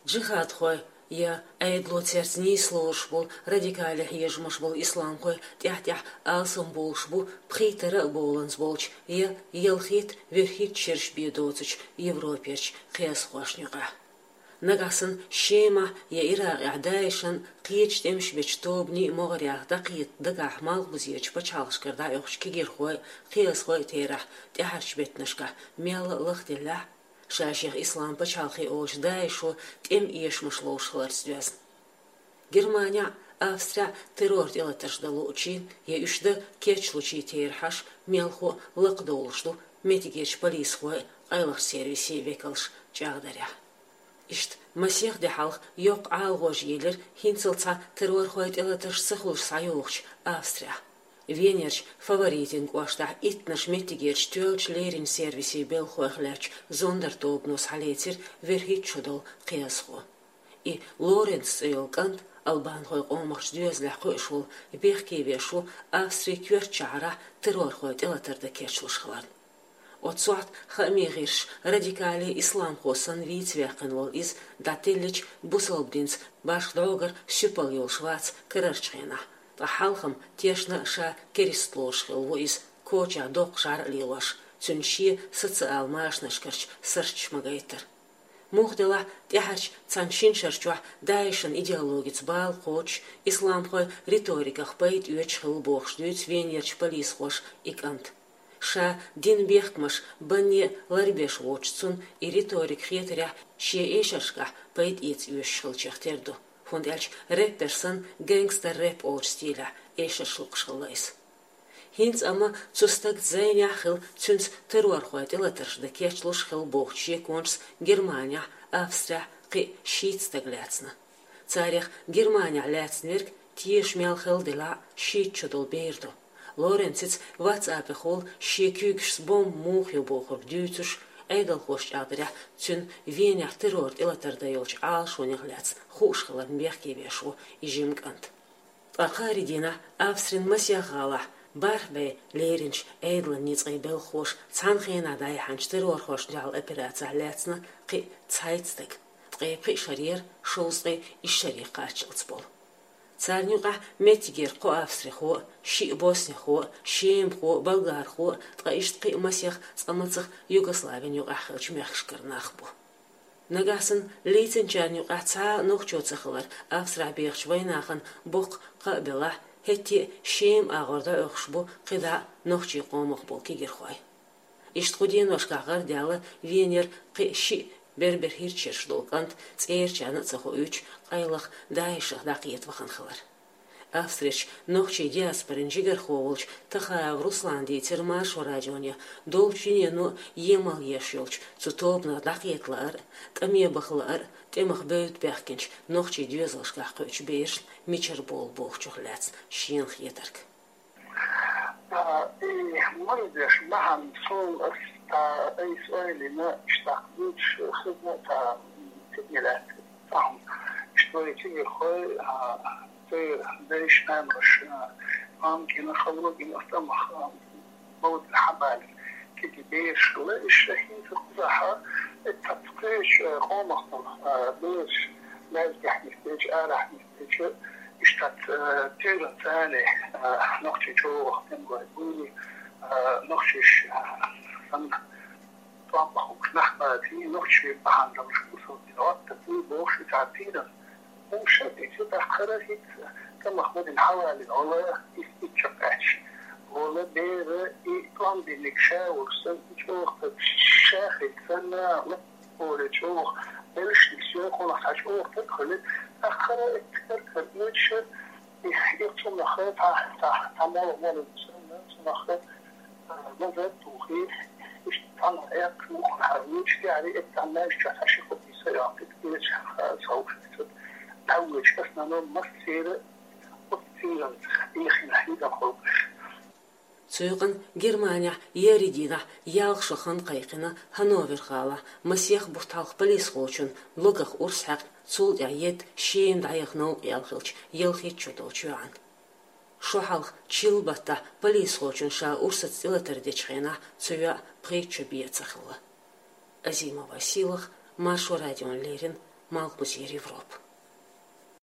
Джихад хой я айдло церцни службу, радикалих ежмаш был ислам хой, тях алсам болшбу, пхитера боланс болч, я елхит верхит черш бедоцич, Европерч, хес хошнюга. Нагасын шема я ирак адайшан, қиеч демш бечтобни моғарях дақиет дагах мал бузеч пачалшкарда йохш кигир хой, хес хой терах, тяхарч бетнашка, мел лахтилля. Шаших ислам пачалхи ош дайшу тем ешмаш лоушхлар связан. Германия, Австрия террор делаташ далучин, я ушда кеч лучи терхаш, мелхо лакдолшду, метигеч полисхой, айлах сервиси векалш чагдаря. Ишт масех дехалх йоқ алгож елер хинцелца террор хойт элаташ сахлуш сайохч Австрия. Венерч фаворитин гуашта итнаш метигерч тёлч лерин сервиси белхуахлерч зондертообнос халетир верхит чудол қиясху. И Лоренц илкант албан хой омахч дюзлях хойшул бехкевешу Австрия кверчара террор хойт элатарда керчлушхлар. Отсуат хамигирш радикали ислам хосан витвяхенвол из дателич бусолбдинц башдогар щупал йолшвац кырарчхена. Тахалхам тешна ша керистлошхил воис коча докшар лилаш цунши социал машнашкарч сырч магайтер. Мухдела тяхарч цаншин шарчуа дайшан идеологиц бал коч ислам хой риториках пейт уечхил бохш дюц венерч полис хош икант. Ша дин бехкмаш банне ларбеш вочцун и риторик хетеря ше эшашка пейт иц уечхил чехтерду. Фондельч рэперсон гэнгстер рэп оч стиля эшашлукшхылайс. Хинц ама цустак зайняхил цунц террор хойт элатаршда кечлушхил бохчи кончс Германия, Австрия қи шитстагляцна. Царях Германия ляцнверк тиеш мялхил дела шитчудол берду. Лоренциц ватсапе хол шекюгш бом мухю бохор дюцуш Эйдал хош адря цун венях террор элатарда йолч алшонягляц хушхалар мбехкевешу и жимкант. Ахаридина Австрин масяхала барбе леринч эйдла ницгай белхош цанхена дай ханч террор хош дал операция ляцна қи цайтстек қи шарьер шоусты и шарьер қачылцбол. Царнюга метигер қо Австрихо, ши Боснихо, Шемхо, Болгархо, тқаишт қи масях цамацах Югославин югахылч мехшкарнахбу. Нагасын лейцен чарнюга ца нухчоцахылар Австра бехч вайнахан боқ қабела хетти Шем ағорда өқшбу қида нухчи қомық бол кигерхой. Ишт қуден вашқағар дялы венер қи ши бербер хирчерш долкант церчана цахо үч айлах дайшах дақиет ваханхалар. Австрич нохчи диаспорин жигарховолч таха в Русландии термаш радионе долчинену емал ешелч цутопна дақиетлар тамебахлар темах бөйт бәхкенч нохчи дюзлашках көч беш мичер бол бохчухляц шин хетарк. Мандеш махан сон أي سؤال لنا اشتاقنيش خدمة تبنيلات فهم شوية تيجي خوي تير دايش نامش ممكن خلوق المستمخ موت الحبال كي بيش ليش حين تقضاها التطقيش قومخ بيش نازح نفتيج آرح نفتيج اشتات تير ثاني نقشي جوه تنقل بولي نقشيش طبعا نحن في نخشى بحال لو شو صوت تقول بوش تعطينا مش تيجي خرجت كما خد الحوالي ولا يستشفعش ولا بير يطلع بالكشا ورسل شوخ شاخد سنة ولا شوخ بلش نسيوخ ولا حشوخ تدخل أخر تذكر مش يقصون خيط تعمل ولا سنة خيط نزلت وخير طلع ياكل حروش يعني التعماش عشان ياخد سيارة كتير صوت تعوج كسنا نوم مصير وكتير يخي نحيد خلقش Цойган Германия яридина ялшахан қайқина Хановер қала масех бухталх полис хочун логах урсхак цул яет шеем дайхнау ялхилч елхит чудолчуан. Шохалх чилбата полис хочун ша урсат силатердечхена цуя притчу биецахла. Азима Василах, Машу Радион Лерин, малбузир Европ.